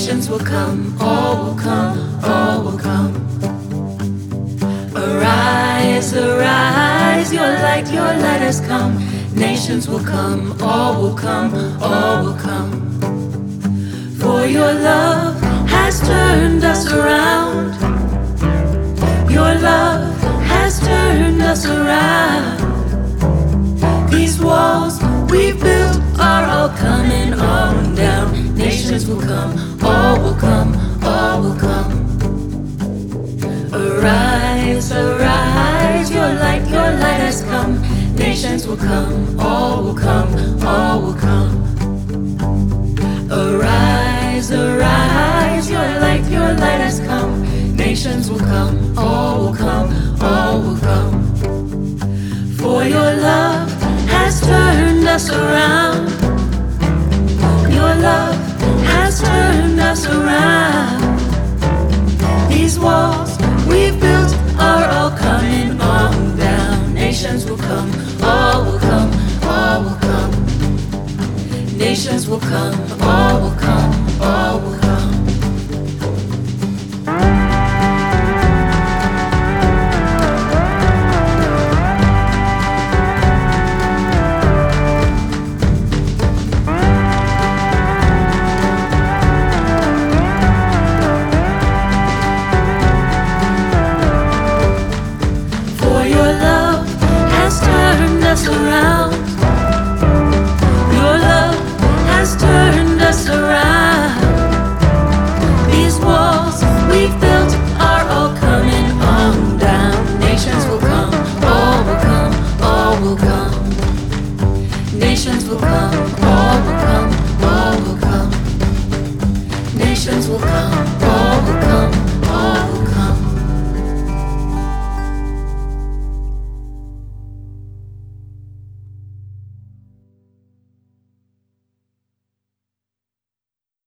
Nations will come, all will come, all will come. Arise, arise, your light has come. Nations will come, all will come, all will come. For your love has turned us around. Your love has turned us around. These walls we've built are all coming on down. Nations will come, all will come, all will come. Arise, arise, your light has come. Nations will come, all will come, all will come. Arise, arise, your light has come. Nations will come, all will come, all will come. For your love has turned us around. Your love has turned us around. These walls we've built are all coming on down. Nations will come, all will come, all will come. Nations will come, all will come, all will come. Around. Your love has turned us around. These walls we've built are all coming on down. Nations will come, all will come, all will come. Nations will come, all will come, all will come. Nations will come.